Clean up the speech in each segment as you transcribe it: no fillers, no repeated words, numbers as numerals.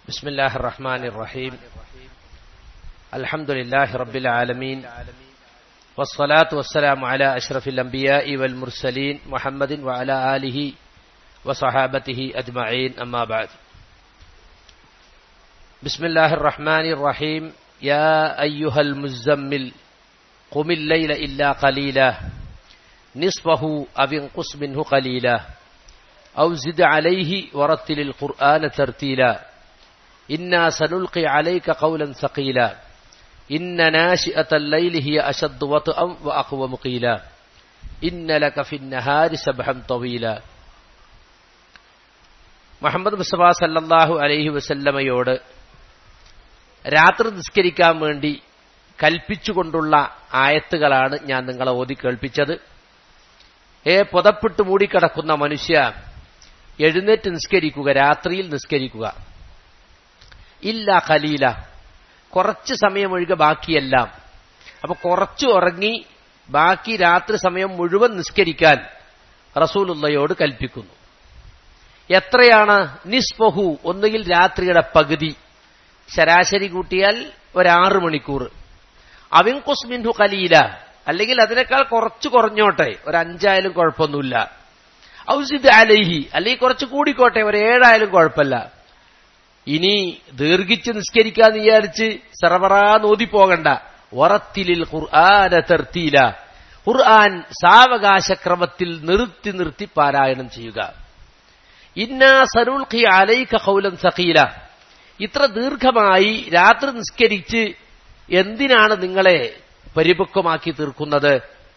بسم الله الرحمن الرحيم الحمد لله رب العالمين والصلاة والسلام على أشرف الأنبياء والمرسلين محمد وعلى آله وصحابته أجمعين أما بعد بسم الله الرحمن الرحيم يا أيها المزمل قم الليل إلا قليلا نصفه أو انقص منه قليلا أو زد عليه ورتل القرآن ترتيلا إنا سنلقي عليك قولا ثقيلا إن ناشئة الليل هي أشد وطئا وأقوم قيلا إن لك في النهار سبحا طويلا മുഹമ്മദ് മുസ്തഫ സല്ലല്ലാഹു അലൈഹി വസല്ലമയോട് രാത്രി നിസ്കരിക്കാൻ വേണ്ടി കൽപ്പിച്ചുകൊണ്ടുള്ള ആയത്തുകളാണ് ഞാൻ നിങ്ങളെ ഓതി കേൾപ്പിച്ചത്. പുതപ്പിട്ട് മൂടിക്കിടക്കുന്ന മനുഷ്യ, എഴുന്നേറ്റ് നിസ്കരിക്കുക, രാത്രിയിൽ നിസ്കരിക്കുക. ഇല്ല ഖലീല, കുറച്ച് സമയം ഒഴികെ ബാക്കിയെല്ലാം. അപ്പൊ കുറച്ച് ഉറങ്ങി ബാക്കി രാത്രി സമയം മുഴുവൻ നിസ്കരിക്കാൻ റസൂലുള്ളയോട് കൽപ്പിക്കുന്നു. എത്രയാണ്? നിസ്ഫഹു, ഒന്നുകിൽ രാത്രിയുടെ പകുതി, ശരാശരി കൂട്ടിയാൽ ഒരു 6 മണിക്കൂർ. അവിൻഖുസ് മിൻഹു ഖലീല, അല്ലെങ്കിൽ അതിനേക്കാൾ കുറച്ച് കുറഞ്ഞോട്ടെ, ഒരു 5 ആയാലും കുഴപ്പമൊന്നുമില്ല. ഔസിദ് അലൈഹി, അല്ലെങ്കിൽ കുറച്ച് കൂടിക്കോട്ടെ, ഒരു 7 ആയാലും കുഴപ്പമില്ല. ഇനി ദീർഘിച്ച് നിസ്കരിക്കാന്ന് വിചാരിച്ച് സർവറാന്ന് ഓതിപ്പോകണ്ട. വറത്തിലിൽ ഖുർആന തർത്തീല, ഖുർആൻ സാവകാശക്രമത്തിൽ നിർത്തി നിർത്തി പാരായണം ചെയ്യുക. ഇന്നാ സനുൽഖി അലൈക ഖൗലൻ സഖീല, ഇത്ര ദീർഘമായി രാത്രി നിസ്കരിച്ച് എന്തിനാണ് നിങ്ങളെ പരിപക്വമാക്കി തീർക്കുന്നത്?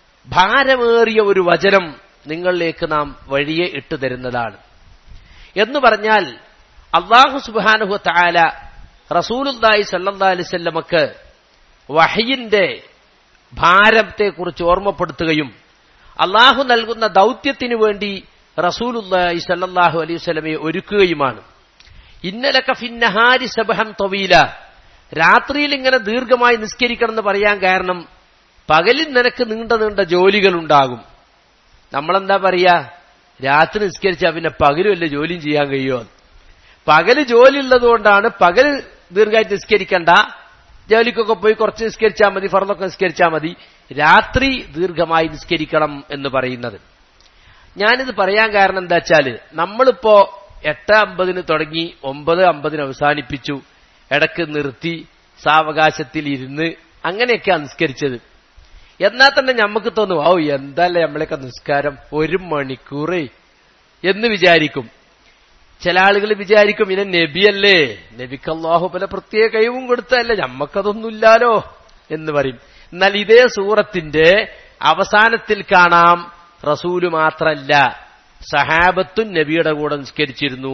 ഭാരമേറിയ ഒരു വചനം നിങ്ങളിലേക്ക് നാം വഴിയെ ഇട്ടു തരുന്നതാണ് എന്ന് പറഞ്ഞാൽ, അല്ലാഹു സുബ്ഹാനഹു വ തആല റസൂലുള്ളാഹി സ്വല്ലല്ലാഹു അലൈഹി വസല്ലമക്ക് വഹയിന്റെ ഭാരത്തെക്കുറിച്ച് ഓർമ്മപ്പെടുത്തുകയും അല്ലാഹു നൽകുന്ന ദൗത്യത്തിനു വേണ്ടി റസൂലുള്ളാഹി സ്വല്ലല്ലാഹു അലൈഹി വസല്ലമയെ ഒരുക്കുകയുമാണ്. ഇന്നലക ഫിന്നഹാരി സബ്ഹൻ തവീല, രാത്രിയിൽ ഇങ്ങനെ ദീർഘമായി നിസ്കരിക്കണം എന്ന് പറയാൻ കാരണം, പകലിൽ നിനക്ക് നീണ്ട നീണ്ട ജോലികൾ ഉണ്ടാകും. നമ്മളെന്താ പറയാ, രാത്രി നിസ്കരിച്ചാൽ പിന്നെ പകലും വല്ല ജോലിയും ചെയ്യാൻ കഴിയുമോ? പകല് ജോലി ഉള്ളത് കൊണ്ടാണ് പകല് ദീർഘമായിട്ട് നിസ്കരിക്കണ്ട, ജോലിക്കൊക്കെ പോയി കുറച്ച് നിസ്കരിച്ചാൽ മതി, ഫർളൊക്കെ നിസ്കരിച്ചാൽ മതി, രാത്രി ദീർഘമായി നിസ്കരിക്കണം എന്ന് പറയുന്നത്. ഞാനിത് പറയാൻ കാരണം എന്താ വെച്ചാല്, നമ്മളിപ്പോ 8:50 തുടങ്ങി 9:50 അവസാനിപ്പിച്ചു, ഇടക്ക് നിർത്തി സാവകാശത്തിൽ ഇരുന്ന് അങ്ങനെയൊക്കെയാണ് നിസ്കരിച്ചത്. എന്നാൽ തന്നെ നമുക്ക് തോന്നും, ഓ എന്തല്ലേ നമ്മളെയൊക്കെ നിസ്കാരം 1 മണിക്കൂർ എന്ന് വിചാരിക്കും. ചില ആളുകൾ വിചാരിക്കും, ഇനി നബിയല്ലേ, നബിക്ക് അല്ലാഹു പല പ്രത്യേക കഴിവും കൊടുത്തല്ലേ, നമ്മക്കതൊന്നുമില്ലാലോ എന്ന് പറയും. എന്നാൽ ഇതേ സൂറത്തിന്റെ അവസാനത്തിൽ കാണാം, റസൂല് മാത്രല്ല സഹാബത്തും നബിയുടെ കൂടെ നിസ്കരിച്ചിരുന്നു.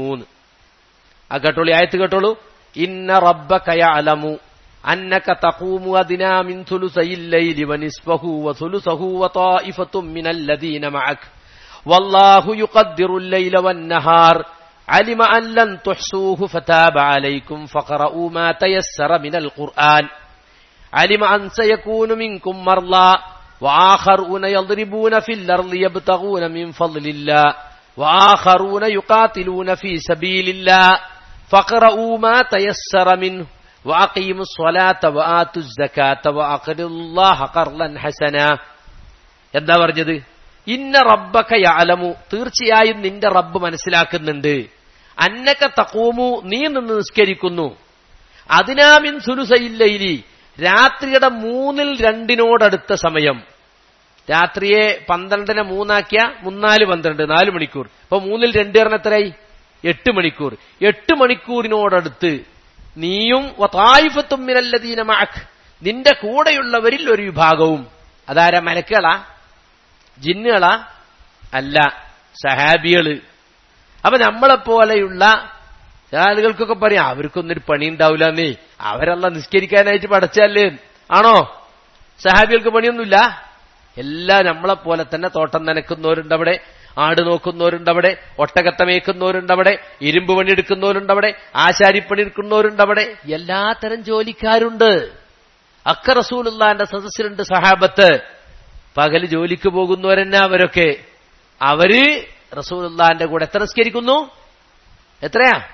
ആ കേട്ടോളൂ, ആയത്ത് കേട്ടോളൂ. ഇന്ന റബ്ബക യഅലമു അന്നക തഖൂമു അദ്നാ മിൻ സുലുസയിൽ ലൈലി വനിസ്ഫഹു വസുലുസഹു വതായിഫത്തും മിനൽ ലദീന മഅക വല്ലാഹു യുഖദ്ദിറുൽ ലൈല വന്നഹാർ علم أن لن تحصوه فتاب عليكم فقرؤوا ما تيسر من القرآن علم أن سيكون منكم مرضى وآخرون يضربون في الأرض يبتغون من فضل الله وآخرون يقاتلون في سبيل الله فقرؤوا ما تيسر منه وأقيموا الصلاة وآتوا الزكاة وأقرضوا الله قرضا حسنا. എന്താ പറഞ്ഞത്? ഇന്ന റബ്ബക യഅലമു, തീർച്ചയായും നിന്റെ റബ്ബ് മനസ്സിലാക്കുന്നുണ്ട്. അന്നക തഖൂമു, നീ നിന്ന് നിസ്കരിക്കുന്നു. അദ്നാ മിൻ സുലുസയിൽ ലൈലി, രാത്രിയുടെ 2/3 സമയം. രാത്രിയെ 12നെ 3 ആക്കിയ 3 4 12, 4 മണിക്കൂർ. അപ്പൊ 2/3 പറഞ്ഞ എത്രയായി? 8 മണിക്കൂർ. 8 മണിക്കൂറിനോടടുത്ത് നീയും വതായിഫത്തും മിനൽ ലദീന മഅക, നിന്റെ കൂടെയുള്ളവരിൽ ഒരു വിഭാഗവും. അതാരാ? മലക്കുകളാ? ജിന്നുകളാ? അല്ല, സഹാബികള്. അപ്പൊ നമ്മളെപ്പോലെയുള്ള ആളുകൾക്കൊക്കെ പറയാം, അവർക്കൊന്നൊരു പണി ഉണ്ടാവില്ലെന്നേ, അവരല്ല നിസ്കരിക്കാനായിട്ട് പഠിച്ചല്ലേ. ആണോ? സഹാബികൾക്ക് പണിയൊന്നുമില്ല. എല്ലാം നമ്മളെപ്പോലെ തന്നെ തോട്ടം നനക്കുന്നവരുണ്ടവിടെ, ആട് നോക്കുന്നവരുണ്ടവിടെ, ഒട്ടകത്തെ മേക്കുന്നവരുണ്ടവിടെ, ഇരുമ്പ് പണിയെടുക്കുന്നവരുണ്ടവിടെ, ആശാരിപ്പണി എടുക്കുന്നവരുണ്ടവിടെ, എല്ലാത്തരം ജോലിക്കാരുണ്ട്. അക്ക റസൂലുള്ളാഹിന്റെ സദസ്സിലുണ്ട് സഹാബത്ത്. പകല് ജോലിക്ക് പോകുന്നവരെന്നെ അവരൊക്കെ. അവര് റസൂലുള്ളാഹിന്റെ കൂടെ എത്ര നിസ്കരിക്കുന്നു? എത്രയാ?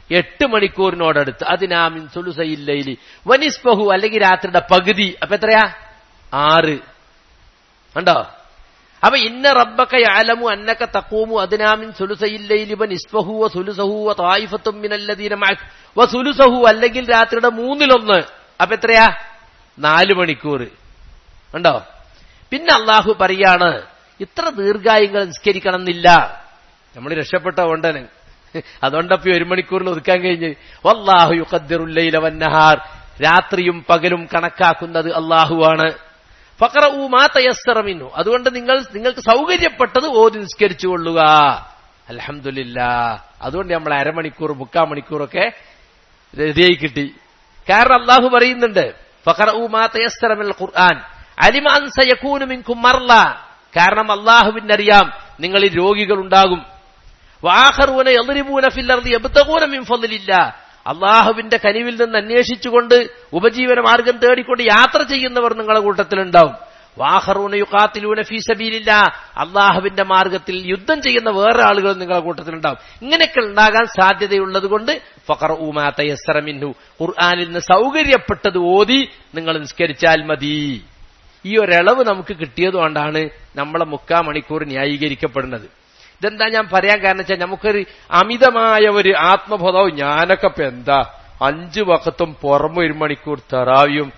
8 മണിക്കൂറിനോടടുത്ത്. അതിനാമിൻ സുലുസയിൽ ലൈലി വനിസ്ഫഹു, അല്ലെങ്കിൽ രാത്രിയുടെ പകുതി. അപ്പൊ എത്രയാ? 6. കണ്ടോ? അപ്പൊ ഇന്ന റബ്ബക യഅലമു അന്നക തഖൂമു അദ്നാമിൻ സുലുസയിൽ ലൈലി വനിസ്ഫഹു വസുലുസഹു വതായിഫത്തും മിനല്ലദീന മഅക വസുലുസഹു, അല്ലെങ്കിൽ രാത്രിയുടെ 1/3. അപ്പൊ എത്രയാ? 4 മണിക്കൂർ. കണ്ടോ? പിന്നെ അള്ളാഹു പറയാണ് ഇത്ര ദീർഘായങ്ങൾ നിസ്കരിക്കണം എന്നില്ല. നമ്മൾ രക്ഷപ്പെട്ട കൊണ്ടാണ്. അതുകൊണ്ടപ്പോ 1 മണിക്കൂറിൽ ഒതുക്കാൻ കഴിഞ്ഞ്. വല്ലാഹു യുഖദ്ദിറുൽ ലൈല വന്നഹാർ, രാത്രിയും പകലും കണക്കാക്കുന്നത് അള്ളാഹുവാണ്. ഫഖറഉ മാ തയസ്സറ മിൻഹു, അതുകൊണ്ട് നിങ്ങൾക്ക് സൗകര്യപ്പെട്ടത് ഓതി നിസ്കരിച്ചു കൊള്ളുക. അൽഹംദുലില്ലാഹ്. അതുകൊണ്ട് നമ്മൾ 1/2 മണിക്കൂർ 3/4 മണിക്കൂറൊക്കെ റെഡിയായി കിട്ടി. കാരണം അള്ളാഹു പറയുന്നുണ്ട് ഫഖറഉ മാ തയസ്സറ മിനൽ ഖുർആൻ അലിമ അൻ സയകൂനു മിൻകും മർള, കാരണം അള്ളാഹുവിനറിയാം നിങ്ങളിൽ രോഗികൾ ഉണ്ടാകും. വആഖറൂന യദ്രിബൂന ഫിൽ അർദി യബ്തഗൂന മിൻ ഫളില്ലാഹ്, അള്ളാഹുവിന്റെ കനിവിൽ നിന്ന് അന്വേഷിച്ചുകൊണ്ട് ഉപജീവന മാർഗം തേടിക്കൊണ്ട് യാത്ര ചെയ്യുന്നവർ നിങ്ങളുടെ കൂട്ടത്തിലുണ്ടാവും. വആഖറൂന യുഖാതിലൂന ഫീ സബീലില്ലാഹ്, അള്ളാഹുവിന്റെ മാർഗത്തിൽ യുദ്ധം ചെയ്യുന്ന വേറെ ആളുകൾ നിങ്ങളുടെ കൂട്ടത്തിലുണ്ടാവും. ഇങ്ങനെയൊക്കെ ഉണ്ടാകാൻ സാധ്യതയുള്ളത് കൊണ്ട് ഫഖറഉ മാ തയസ്സറ മിൻഹു, ഖുർആനിൽ നിന്ന് സൗകര്യപ്പെട്ടത് ഓതി നിങ്ങൾ നിസ്കരിച്ചാൽ മതി. ഈ ഒരളവ് നമുക്ക് കിട്ടിയതുകൊണ്ടാണ് നമ്മളെ 3/4 മണിക്കൂർ ന്യായീകരിക്കപ്പെടുന്നത്. ഇതെന്താ ഞാൻ പറയാൻ കാരണം വെച്ചാൽ നമുക്കൊരു അമിതമായ ഒരു ആത്മബോധവും ഞാനൊക്കെ ഇപ്പൊ എന്താ 5 വഖത്തും പുറമെ 1 മണിക്കൂർ തറാവിയും.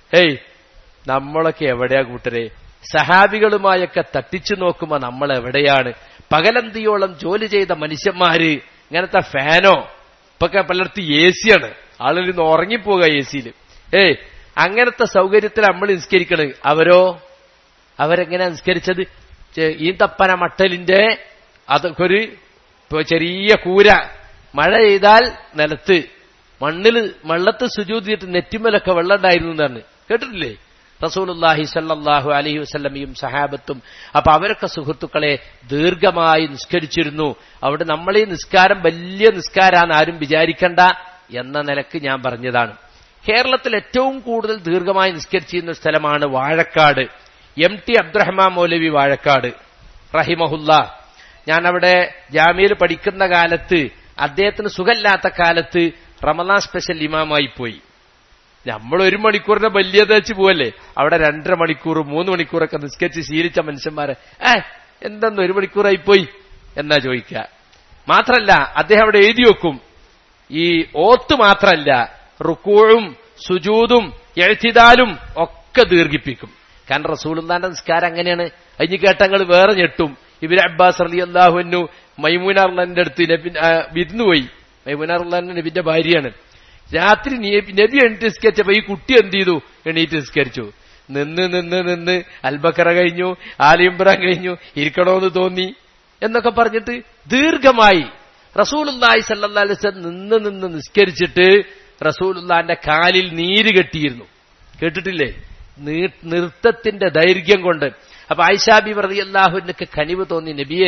നമ്മളൊക്കെ എവിടെയാ കൂട്ടരെ? സഹാബികളുമായൊക്കെ തട്ടിച്ചു നോക്കുമ്പോ നമ്മൾ എവിടെയാണ്? പകലന്തിയോളം ജോലി ചെയ്ത മനുഷ്യന്മാര് ഇങ്ങനത്തെ ഫാനോ, ഇപ്പൊക്കെ പലയിടത്തും AC-യാണ്, ആളുകൾ ഇന്ന് ഉറങ്ങിപ്പോവുക AC-ല്. അങ്ങനത്തെ സൗകര്യത്തിൽ നമ്മൾ നിസ്കരിക്കണത്. അവരെങ്ങനെയാ നിസ്കരിച്ചത്? ഈന്തപ്പന മട്ടലിന്റെ അതൊക്കെ ഒരു ചെറിയ കൂര, മഴ ചെയ്താൽ നിലത്ത് വെള്ളത്ത് സുജൂദ് ചെയ്തിട്ട് നെറ്റിമലൊക്കെ വെള്ളം ഉണ്ടായിരുന്നു എന്നാണ് കേട്ടിട്ടില്ലേ റസൂലുള്ളാഹി സ്വല്ലല്ലാഹു അലൈഹി വസല്ലമയും സഹാബത്തും. അപ്പൊ അവരൊക്കെ സുഹൃത്തുക്കളെ ദീർഘമായി നിസ്കരിച്ചിരുന്നു. അവിടെ നമ്മളീ നിസ്കാരം വലിയ നിസ്കാരാന്ന് ആരും വിചാരിക്കണ്ട എന്ന നിലക്ക് ഞാൻ പറഞ്ഞതാണ്. കേരളത്തിൽ ഏറ്റവും കൂടുതൽ ദീർഘമായി നിസ്കരിച്ചിരുന്ന സ്ഥലമാണ് വാഴക്കാട്. MT അബ്ദുറഹ്മാൻ മൗലവി വാഴക്കാട് റഹിമഹുല്ലാ. ഞാൻ അവിടെ ജാമ്യയിൽ പഠിക്കുന്ന കാലത്ത് അദ്ദേഹത്തിന് സുഖമില്ലാത്ത കാലത്ത് റമദാൻ സ്പെഷ്യൽ ഇമാമായി പോയി. നമ്മൾ 1 മണിക്കൂറിനെ വലിയത് വെച്ച് പോവല്ലേ, അവിടെ 2.5 മണിക്കൂർ 3 മണിക്കൂറൊക്കെ നിസ്കരിച്ച് ശീലിച്ച മനുഷ്യന്മാരെ എന്തെന്ന് 1 മണിക്കൂറായി പോയി എന്നാ ചോദിക്കുക. മാത്രല്ല അദ്ദേഹം അവിടെ എഴുതി വെക്കും, ഈ ഓത്ത് മാത്രല്ല റുക്കൂഉം സുജൂദും ഇഅ്തിദാലും ഒക്കെ ദീർഘിപ്പിക്കും. കാരണം റസൂലുള്ളാഹിന്റെ നിസ്കാരം അങ്ങനെയാണ്. അതിന് കേട്ടങ്ങൾ വേറെ ഞെട്ടും. ഇബ്നു അബ്ബാസ് റളിയല്ലാഹു അൻഹു മൈമൂന റളിയല്ലാഹുവിന്റെ അടുത്ത് വിരുന്ന് പോയി. മൈമൂന റളിയല്ലാഹു നബിന്റെ ഭാര്യയാണ്. രാത്രി നബി എണീറ്റ് നിസ്കരിച്ചപ്പോ ഈ കുട്ടി എന്ത് ചെയ്തു? എണീറ്റ് നിസ്കരിച്ചു. നിന്ന് അൽബക്കറ കഴിഞ്ഞു, ആലി ഇംറാൻ കഴിഞ്ഞു, ഇരിക്കണോന്ന് തോന്നി എന്നൊക്കെ പറഞ്ഞിട്ട് ദീർഘമായി റസൂലുള്ളാഹി സ്വല്ലല്ലാഹു അലൈഹി വസല്ലം നിന്ന് നിസ്കരിച്ചിട്ട് റസൂലുള്ളാഹിന്റെ കാലിൽ നീര് കെട്ടിയിരുന്നു. കേട്ടിട്ടില്ലേ? നൃത്തത്തിന്റെ ദൈർഘ്യം കൊണ്ട്. അപ്പൊ ആയിഷാ ബിബി റളിയല്ലാഹു അൻഹയ്ക്ക് കനിവ് തോന്നി, നബിയെ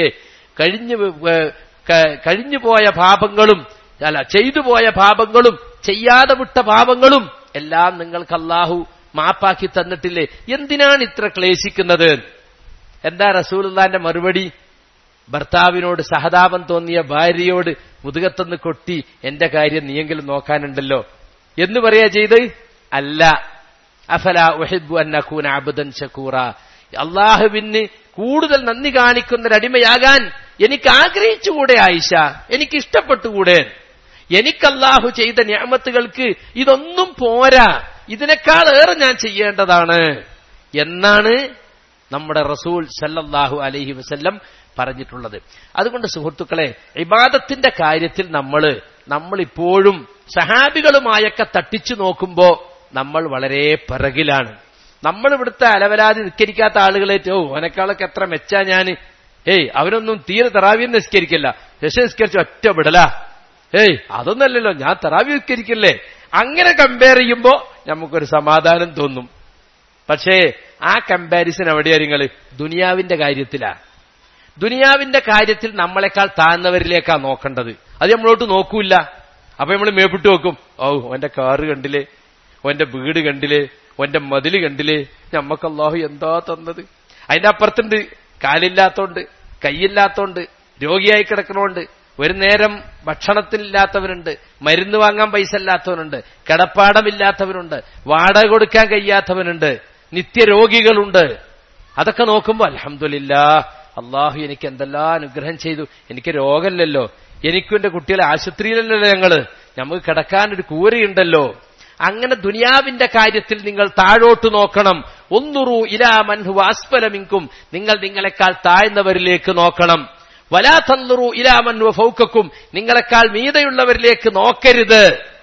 കഴിഞ്ഞു പോയ പാപങ്ങളും ചെയ്തു പോയ പാപങ്ങളും ചെയ്യാതെ വിട്ട പാപങ്ങളും എല്ലാം നിങ്ങൾക്ക് അല്ലാഹു മാപ്പാക്കി തന്നിട്ടില്ലേ, എന്തിനാണ് ഇത്ര ക്ലേശിക്കുന്നത്? എന്താ റസൂലുള്ളാഹിന്റെ മറുപടി? ഭർത്താവിനോട് സഹതാപം തോന്നിയ ഭാര്യയോട് മുതുകത്തൊന്ന് കൊട്ടി, എന്റെ കാര്യം നീയെങ്കിലും നോക്കാനുണ്ടല്ലോ എന്ന് പറയാ ചെയ്ത്. അല്ല, അഫലാ ഉഹിബ്ബു അൻ അകൂന അബ്ദൻ ശകൂറ, അള്ളാഹുവിന് കൂടുതൽ നന്ദി കാണിക്കുന്നൊരടിമയാകാൻ എനിക്ക് ആഗ്രഹിച്ചുകൂടെ ആയിഷ? എനിക്ക് ഇഷ്ടപ്പെട്ടുകൂടെ? എനിക്ക് അല്ലാഹു ചെയ്ത നിഅമത്തുകൾക്ക് ഇതൊന്നും പോരാ, ഇതിനേക്കാൾ ഏറെ ഞാൻ ചെയ്യേണ്ടതാണ് എന്നാണ് നമ്മുടെ റസൂൽ സല്ലല്ലാഹു അലൈഹി വസല്ലം പറഞ്ഞിട്ടുള്ളത്. അതുകൊണ്ട് സുഹൃത്തുക്കളെ, ഇബാദത്തിന്റെ കാര്യത്തിൽ നമ്മളിപ്പോഴും സഹാബികളുമായൊക്കെ തട്ടിച്ചു നോക്കുമ്പോ നമ്മൾ വളരെ പിറകിലാണ്. നമ്മൾ ഇവിടുത്തെ അലവലാതി നിസ്കരിക്കാത്ത ആളുകളേറ്റ് ഓനക്കാളൊക്കെ എത്ര മെച്ചാ ഞാൻ, അവരൊന്നും തീരെ തറാവീഹ് നിസ്കരിക്കില്ല, നിസ്കരിച്ച് ഒറ്റ വിടല, അതൊന്നല്ലല്ലോ ഞാൻ തറാവീഹ് നിസ്കരിക്കില്ലേ, അങ്ങനെ കമ്പയർ ചെയ്യുമ്പോ നമുക്കൊരു സമാധാനം തോന്നും. പക്ഷേ ആ കമ്പാരിസൺ എവിടെയാ? നിങ്ങൾ ദുനിയാവിന്റെ കാര്യത്തിലാ. ദുനിയാവിന്റെ കാര്യത്തിൽ നമ്മളെക്കാൾ താഴ്ന്നവരിലേക്കാ നോക്കേണ്ടത്. അത് നമ്മളോട്ട് നോക്കൂല്ല. അപ്പൊ നമ്മൾ മേപ്പിട്ട് നോക്കും, ഓന്റെ കാറ് കണ്ടില്ലേ, ഓന്റെ വീട് കണ്ടില്ലേ, ഓന്റെ മതില് കണ്ടില്ലേ, നമ്മക്ക് അല്ലാഹു എന്താ തന്നത്. അതിന്റെ അപ്പുറത്തുണ്ട് കാലില്ലാത്തോണ്ട്, കൈയില്ലാത്തോണ്ട്, രോഗിയായി കിടക്കണോണ്ട്, ഒരു നേരം ഭക്ഷണത്തിനില്ലാത്തവരുണ്ട്, മരുന്ന് വാങ്ങാൻ പൈസ ഇല്ലാത്തവനുണ്ട്, കിടപ്പാടമില്ലാത്തവരുണ്ട്, വാടക കൊടുക്കാൻ കഴിയാത്തവനുണ്ട്, നിത്യരോഗികളുണ്ട്. അതൊക്കെ നോക്കുമ്പോൾ അൽഹംദുലില്ലാഹ്, അള്ളാഹു എനിക്ക് എന്തെല്ലാം അനുഗ്രഹം ചെയ്തു. എനിക്ക് രോഗമില്ലല്ലോ, എനിക്കും എന്റെ കുട്ടികളെ ആശുപത്രിയിലല്ലോ, നമുക്ക് കിടക്കാനൊരു കൂരയുണ്ടല്ലോ. അങ്ങനെ ദുനിയാവിന്റെ കാര്യത്തിൽ നിങ്ങൾ താഴോട്ട് നോക്കണം. ഉൻദുറൂ ഇലാ മൻ ഹുവ അസ്ഫല മിൻകും, നിങ്ങൾ നിങ്ങളെക്കാൾ താഴ്ന്നവരിലേക്ക് നോക്കണം. വലാ തൻദുറൂ ഇലാ മൻ ഹുവ ഫൗകക്കും, നിങ്ങളെക്കാൾ മീതെയുള്ളവരിലേക്ക് നോക്കരുത്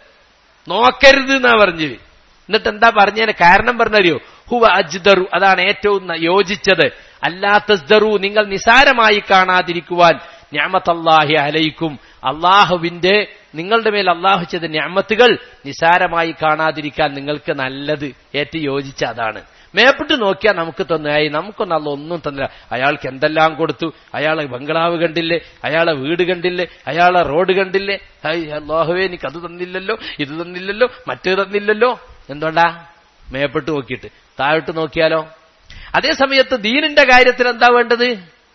എന്നാ പറഞ്ഞു. എന്നിട്ട് എന്താ പറഞ്ഞതിന് കാരണം പറഞ്ഞറിയോ? ഹുവ അജ്ദറു, അതാണ് ഏറ്റവും യോജിച്ചത്. അല്ലാ തസ്ദറു, നിങ്ങൾ നിസാരമായി കാണാതിരിക്കുവാൻ. നിഅമത്തല്ലാഹി അലൈക്കും, അള്ളാഹുവിന്റെ നിങ്ങളുടെ മേൽ അള്ളാഹു ചെയ്ത നിഅമത്തുകൾ നിസാരമായി കാണാതിരിക്കാൻ നിങ്ങൾക്ക് നല്ലത്, ഏറ്റവും യോജിച്ച അതാണ്. മേപ്പിട്ട് നോക്കിയാൽ നമുക്ക് തോന്നുകയായി നമുക്കൊന്നും അല്ല ഒന്നും തന്നില്ല. അയാൾക്ക് എന്തെല്ലാം കൊടുത്തു, അയാളെ ബംഗ്ലാവ് കണ്ടില്ലേ, അയാളെ വീട് കണ്ടില്ലേ, അയാളെ റോഡ് കണ്ടില്ലേ, അല്ലാഹുവേ എനിക്ക് അത് തന്നില്ലല്ലോ, ഇത് തന്നില്ലല്ലോ, മറ്റേ തന്നില്ലല്ലോ. എന്തുകൊണ്ടാ? മേപ്പിട്ട് നോക്കിയിട്ട്. താഴോട്ട് നോക്കിയാലോ? അതേ സമയത്ത് ദീനിന്റെ കാര്യത്തിൽ എന്താ വേണ്ടത്?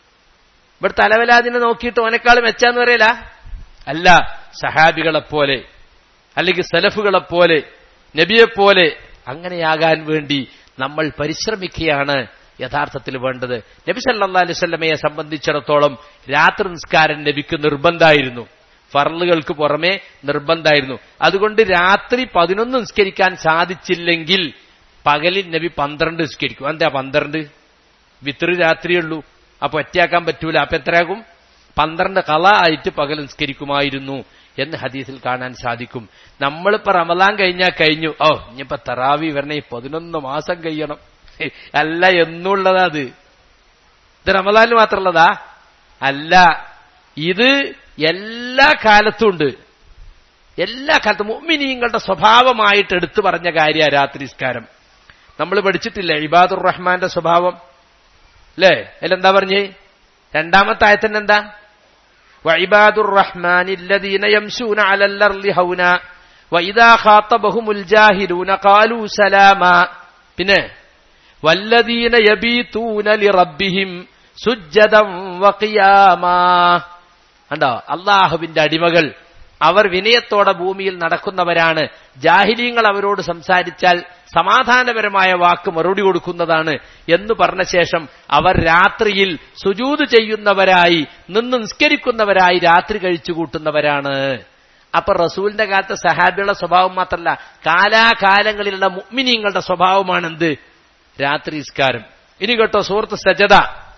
ഇവിടെ തലവലാദിനെ നോക്കിയിട്ട് ഓനേക്കാൾ മെച്ചാന്ന് പറയല, അല്ല. സഹാബികളെപ്പോലെ അല്ലെങ്കിൽ സലഫുകളെപ്പോലെ നബിയെപ്പോലെ അങ്ങനെയാകാൻ വേണ്ടി നമ്മൾ പരിശ്രമിക്കുകയാണ് യഥാർത്ഥത്തിൽ വേണ്ടത്. നബി സല്ലല്ലാഹു അലൈഹി വസല്ലമയെ സംബന്ധിച്ചിടത്തോളം രാത്രി നിസ്കാരം നബിക്ക് നിർബന്ധമായിരുന്നു, ഫർളുകൾക്ക് പുറമെ നിർബന്ധമായിരുന്നു. അതുകൊണ്ട് രാത്രി 11 നിസ്കരിക്കാൻ സാധിച്ചില്ലെങ്കിൽ പകലിൽ നബി 12 നിസ്കരിക്കും. എന്താ 12? വിത്ർ രാത്രിയുള്ളൂ, അപ്പൊ ഒറ്റയാക്കാൻ പറ്റൂല. അപ്പൊ എത്രയാകും? 12 ഖളാ ആയിട്ട് പകൽ നിസ്കരിക്കുമായിരുന്നു എന്ന് ഹദീസിൽ കാണാൻ സാധിക്കും. നമ്മളിപ്പോ റമദാൻ കഴിഞ്ഞാൽ കഴിഞ്ഞു, ഇനിയിപ്പോ തറാവി വരണേ 11 മാസം കഴിയണം, അല്ല എന്നുള്ളതാ. ഇത് റമദാനിൽ മാത്രമുള്ളതാ? അല്ല, ഇത് എല്ലാ കാലത്തും ഉണ്ട്. എല്ലാ കാലത്തും മുഅ്മിനീങ്ങളുടെ സ്വഭാവമായിട്ട് എടുത്തു പറഞ്ഞ കാര്യ രാത്രി നിസ്കാരം. നമ്മൾ പഠിച്ചിട്ടില്ലേ ഇബാദുർ റഹ്മാന്റെ സ്വഭാവം അല്ലേ? അതിലെന്താ പറഞ്ഞേ? രണ്ടാമത്തെ ആയത്തിന്റെ എന്താ? വഇബാദുർ റഹ്മാനില്ലദീന യംശൂന അലൽ അർളി ഹൗനാ വഇദാ ഖാതബഹുമുൽ ജാഹിലൂന ഖാലൂ സലാമാ. പിന്നെ വല്ലദീന യബീതൂന ലിറബ്ബിഹിം സുജ്ജദൻ വഖിയാമാ. കണ്ടോ? അല്ലാഹുവിന്റെ അടിമകൾ അവർ വിനയത്തോടെ ഭൂമിയിൽ നടക്കുന്നവരാണ്. ജാഹിലീങ്ങൾ അവരോട് സംസാരിച്ചാൽ സമാധാനപരമായ വാക്ക് മറുപടി കൊടുക്കുന്നതാണ് എന്ന് പറഞ്ഞ ശേഷം അവർ രാത്രിയിൽ സുജൂദ് ചെയ്യുന്നവരായി നിന്ന് നിസ്കരിക്കുന്നവരായി രാത്രി കഴിച്ചു കൂട്ടുന്നവരാണ്. അപ്പൊ റസൂലിന്റെ കാലത്തെ സഹാബികളുടെ സ്വഭാവം മാത്രമല്ല, കാലാകാലങ്ങളിലുള്ള മുഅ്മിനീങ്ങളുടെ സ്വഭാവമാണെന്ത്? രാത്രി നിസ്കാരം. ഇനി കേട്ടോ, സൂറത്ത് സജദ.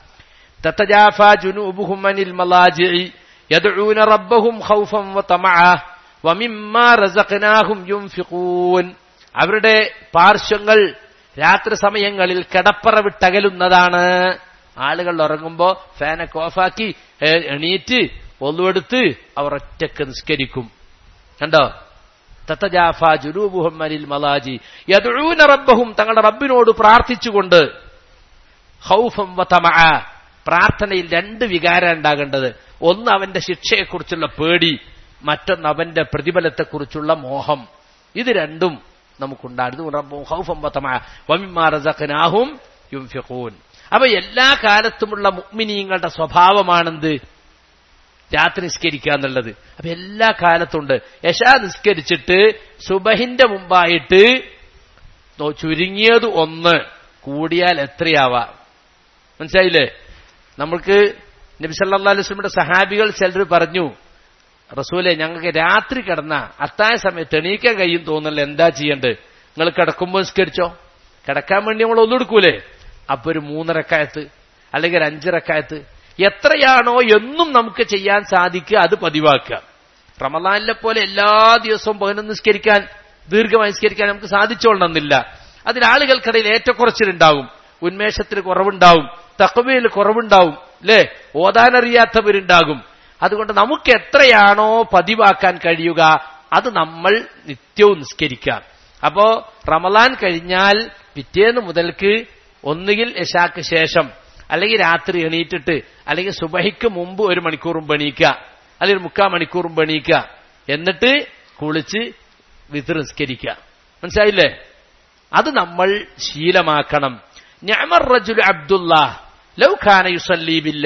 തതജാഫാ ജുനൂബുഹും അനിൽ മലാജിഇ യദ്ഊന റബ്ബഹും ഖൗഫൻ വതമഅ വമിമ്മാ റസഖ്നാഹും യുൻഫിഖൂൻ. അവരുടെ പാർശ്വങ്ങൾ രാത്രി സമയങ്ങളിൽ കിടപ്പറ വിട്ടകലുന്നതാണ്. ആളുകൾ ഉറങ്ങുമ്പോ ഫാനൊക്കെ ഓഫാക്കി എണീറ്റ് ഒന്നുവെടുത്ത് അവർ ഒറ്റക്ക് നിസ്കരിക്കും. കണ്ടോ? തതജാഫാ ജുനൂബുഹും അനിൽ മലാജി യദ്ഊന റബ്ബഹും, തങ്ങളുടെ റബ്ബിനോട് പ്രാർത്ഥിച്ചുകൊണ്ട്. ഖൗഫൻ വതമഅ, പ്രാർത്ഥനയിൽ 2 വികാരം ഉണ്ടാകേണ്ടത്. ഒന്ന് അവന്റെ ശിക്ഷയെക്കുറിച്ചുള്ള പേടി, മറ്റൊന്ന് അവന്റെ പ്രതിഫലത്തെക്കുറിച്ചുള്ള മോഹം. ഇത് രണ്ടും നമുക്കുണ്ടായിരുന്നു. അപ്പൊ എല്ലാ കാലത്തുമുള്ള മുഅ്മിനീങ്ങളുടെ സ്വഭാവമാണെന്ത്? രാത്രി നിസ്കരിക്കുക എന്നുള്ളത്. അപ്പൊ എല്ലാ കാലത്തുണ്ട്. ഇശാ നിസ്കരിച്ചിട്ട് സുബഹിന്റെ മുമ്പായിട്ട് ചുരുങ്ങിയത് 1, കൂടിയാൽ എത്രയാവാ? മനസ്സിലായില്ലേ? നമ്മൾക്ക് നബി സല്ലല്ലാഹു അലൈഹി വസല്ലമയുടെ സഹാബികൾ ചിലർ പറഞ്ഞു, റസൂലെ ഞങ്ങൾക്ക് രാത്രി കിടന്ന അത്താഴ സമയത്ത് എണീക്കാൻ കഴിയും തോന്നല്ലോ, എന്താ ചെയ്യണ്ടത്? നിങ്ങൾ കിടക്കുമ്പോൾ നിസ്കരിച്ചോ. കിടക്കാൻ വേണ്ടി നമ്മൾ ഒന്നെടുക്കൂലേ? അപ്പൊ ഒരു 3 റക്അത്ത് അല്ലെങ്കിൽ 5 റക്അത്ത് എത്രയാണോ എന്നും നമുക്ക് ചെയ്യാൻ സാധിക്കുക അത് പതിവാക്കുക. റമളാനിലെ പോലെ എല്ലാ ദിവസവും 11 നിസ്കരിക്കാൻ, ദീർഘമായി നിസ്കരിക്കാൻ നമുക്ക് സാധിച്ചോളണമെന്നില്ല. അതിൽ ആളുകൾക്കിടയിൽ ഏറ്റക്കുറച്ചിലുണ്ടാവും, ഉന്മേഷത്തിന് കുറവുണ്ടാവും, തഖ്വയിൽ കുറവുണ്ടാവും, അല്ലേ? ഓതാനറിയാത്തവരുണ്ടാകും. അതുകൊണ്ട് നമുക്ക് എത്രയാണോ പതിവാക്കാൻ കഴിയുക അത് നമ്മൾ നിത്യവും നിസ്കരിക്കാം. അപ്പോ റമളാൻ കഴിഞ്ഞാൽ പിറ്റേന്ന് മുതൽക്ക് ഒന്നുകിൽ ഇശാക്ക് ശേഷം അല്ലെങ്കിൽ രാത്രി എണീറ്റിട്ട് അല്ലെങ്കിൽ സുബഹിക്ക് മുമ്പ് 1 മണിക്കൂർ മുമ്പ് എണീക്കുക, അല്ലെങ്കിൽ 3/4 മണിക്കൂർ മുമ്പ് എണീക്കുക, എന്നിട്ട് കുളിച്ച് വിത്ർ നിസ്കരിക്കുക. മനസ്സിലായില്ലേ? അത് നമ്മൾ ശീലമാക്കണം. നിഅമർ റജുലു അബ്ദുല്ലാഹ് ലൗ കാന യുസല്ലി ബില്ലൈൽ.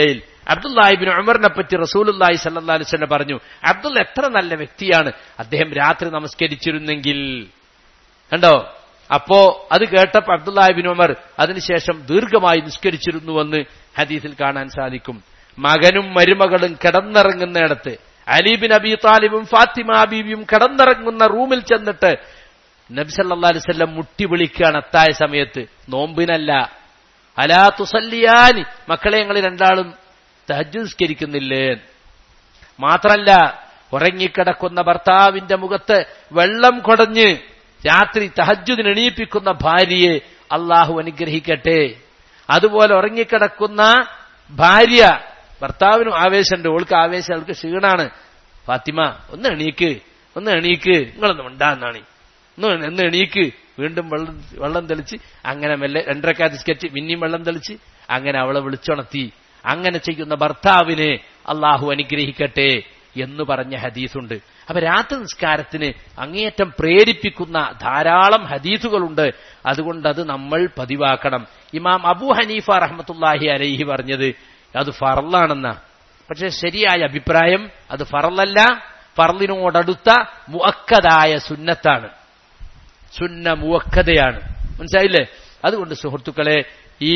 അബ്ദുല്ലാഹി ഇബ്നു ഉമറിനെ പറ്റി റസൂലുള്ളാഹി സ്വല്ലല്ലാഹു അലൈഹി വസല്ലം പറഞ്ഞു, അബ്ദുള്ള എത്ര നല്ല വ്യക്തിയാണ്, അദ്ദേഹം രാത്രി നമസ്കരിച്ചിരുന്നെങ്കിൽ. കണ്ടോ? അപ്പോ അത് കേട്ടപ്പോ അബ്ദുല്ലാഹി ഇബ്നു ഉമർ അതിനുശേഷം ദീർഘമായി നിസ്കരിച്ചിരുന്നുവെന്ന് ഹദീസിൽ കാണാൻ സാധിക്കും. മകനും മരുമകളും കിടന്നിറങ്ങുന്നിടത്ത് അലി ബിൻ അബി താലിബും ഫാത്തിമ ബീവിയും കിടന്നിറങ്ങുന്ന റൂമിൽ ചെന്നിട്ട് നബി സല്ലല്ലാഹു അലൈഹി വസല്ലം മുട്ടി വിളിക്കുകയാണ് അത്തായ സമയത്ത്, നോമ്പിനല്ല. അലാ തുസല്ലിയാനി, മക്കളെ ഞങ്ങൾ രണ്ടാളും തഹജ്ജുദ് നിസ്കരിക്കുന്നില്ലേ? മാത്രല്ല ഉറങ്ങിക്കിടക്കുന്ന ഭർത്താവിന്റെ മുഖത്ത് വെള്ളം കൊടഞ്ഞ് രാത്രി തഹജ്ജുദിന് എണീപ്പിക്കുന്ന ഭാര്യയെ അള്ളാഹു അനുഗ്രഹിക്കട്ടെ. അതുപോലെ ഉറങ്ങിക്കിടക്കുന്ന ഭാര്യ, ഭർത്താവിനും ആവേശമുണ്ട്, ഓൾക്ക് ആവേശം, അവൾക്ക് ക്ഷീണാണ്. ഫാത്തിമ ഒന്ന് എണീക്ക്, നിങ്ങളൊന്നും ഉണ്ടാന്നാണ്, ഒന്ന് എണീക്ക്. വീണ്ടും വെള്ളം തെളിച്ച് അങ്ങനെ മെല്ലെ 2 റക്അത്ത് നിസ്കരിച്ച് പിന്നെയും വെള്ളം തെളിച്ച് അങ്ങനെ അവളെ വിളിച്ചുണർത്തി. അങ്ങനെ ചെയ്യുന്ന ഭർത്താവിനെ അള്ളാഹു അനുഗ്രഹിക്കട്ടെ എന്ന് പറഞ്ഞ ഹദീസുണ്ട്. അപ്പൊ രാത്രി നിസ്കാരത്തിന് അങ്ങേയറ്റം പ്രേരിപ്പിക്കുന്ന ധാരാളം ഹദീസുകളുണ്ട്. അതുകൊണ്ട് അത് നമ്മൾ പതിവാക്കണം. ഇമാം അബൂ ഹനീഫ റഹ്മത്തുള്ളാഹി അലൈഹി പറഞ്ഞത് അത് ഫർളാണെന്ന. പക്ഷെ ശരിയായ അഭിപ്രായം അത് ഫർളല്ല, ഫർളിനോടടുത്ത മുഅക്കദായ സുന്നത്താണ്, സുന്ന മുഅക്കദയാണ്. മനസ്സിലായില്ലേ? അതുകൊണ്ട് സുഹൃത്തുക്കളെ, ഈ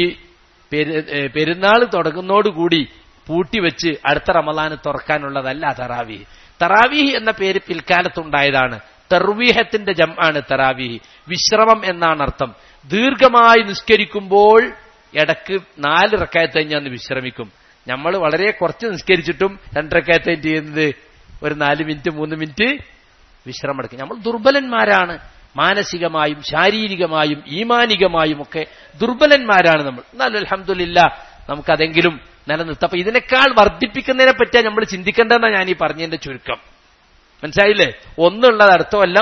പെരുന്നാൾ തുടങ്ങുന്നതോടുകൂടി പൂട്ടിവെച്ച് അടുത്ത റമളാന് തുറക്കാനുള്ളതല്ല തറാവീഹ്. തറാവീഹ് എന്ന പേര് പിൽക്കാലത്തുണ്ടായതാണ്. തർവീഹത്തിന്റെ ജംആണ് തറാവീഹ്. വിശ്രമം എന്നാണ് അർത്ഥം. ദീർഘമായി നിസ്കരിക്കുമ്പോൾ ഇടക്ക് 4 റക്അത്ത് കഴിഞ്ഞാൽ വിശ്രമിക്കും. നമ്മൾ വളരെ കുറച്ച് നിസ്കരിച്ചിട്ടും 2 റക്അത്ത് ചെയ്യുന്നത് ഒരു 4 മിനിറ്റ് 3 മിനിറ്റ് വിശ്രമം എടുക്കും. നമ്മൾ ദുർബലന്മാരാണ്, മാനസികമായും ശാരീരികമായും ഈമാനികമായും ഒക്കെ ദുർബലന്മാരാണ് നമ്മൾ. എന്നാലും അൽഹംദുലില്ലാഹ് നമുക്കതെങ്കിലും നിലനിർത്താം. അപ്പൊ ഇതിനേക്കാൾ വർദ്ധിപ്പിക്കുന്നതിനെ പറ്റിയാ നമ്മൾ ചിന്തിക്കേണ്ടതെന്നാണ് ഞാൻ ഈ പറഞ്ഞതിന്റെ ചുരുക്കം. മനസ്സിലായില്ലേ? ഒന്നുള്ളത് അടുത്ത കൊല്ലം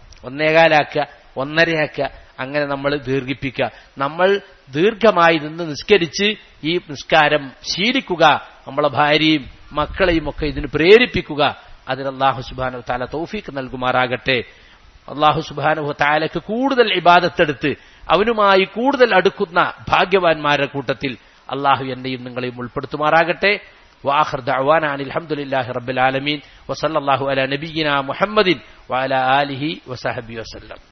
1.25 1.5 അങ്ങനെ നമ്മൾ ദീർഘിപ്പിക്കുക. നമ്മൾ ദീർഘമായി നിന്ന് നിസ്കരിച്ച് ഈ നിസ്കാരം ശീലിക്കുക. നമ്മളെ ഭാര്യയും മക്കളെയും ഒക്കെ ഇതിന് പ്രേരിപ്പിക്കുക. അതിന് അല്ലാഹു സുബ്ഹാനഹു വ തആല തൗഫീഖ് നൽകുമാറാകട്ടെ. അല്ലാഹു സുബ്ഹാനഹു വ തആലക്ക് കൂടുതൽ ഇബാദത്തെടുത്ത് അവനുമായി കൂടുതൽ അടുക്കുന്ന ഭാഗ്യവാന്മാരുടെ കൂട്ടത്തിൽ അല്ലാഹു എന്നെയും നിങ്ങളെയും ഉൾപ്പെടുത്തുമാറാകട്ടെ. വആഖിർ ദഅവാനാ അനിൽ ഹംദുലില്ലാഹി റബ്ബിൽ ആലമീൻ വസല്ലല്ലാഹു അലാ നബിയിനാ മുഹമ്മദിൻ വഅലാ ആലിഹി വസഹബിഹി വസല്ലം.